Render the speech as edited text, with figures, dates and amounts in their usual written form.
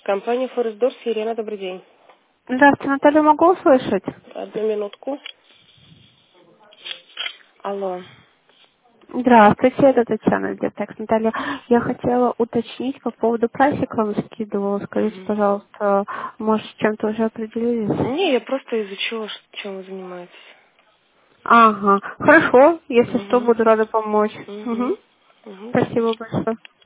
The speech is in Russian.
Компания Форестдорс, Елена, добрый день. Здравствуйте, Наталья, могу услышать? Одну минутку. Алло. Здравствуйте, это Татьяна, Детекс. Наталья, я хотела уточнить по поводу прайсика, вам скидывала. Скажите, Мгм. пожалуйста, может, с чем-то уже определились? Не, я просто изучила, чем вы занимаетесь. Ага, хорошо, если что, Угу. буду рада помочь. Угу. Угу. Угу. Спасибо большое.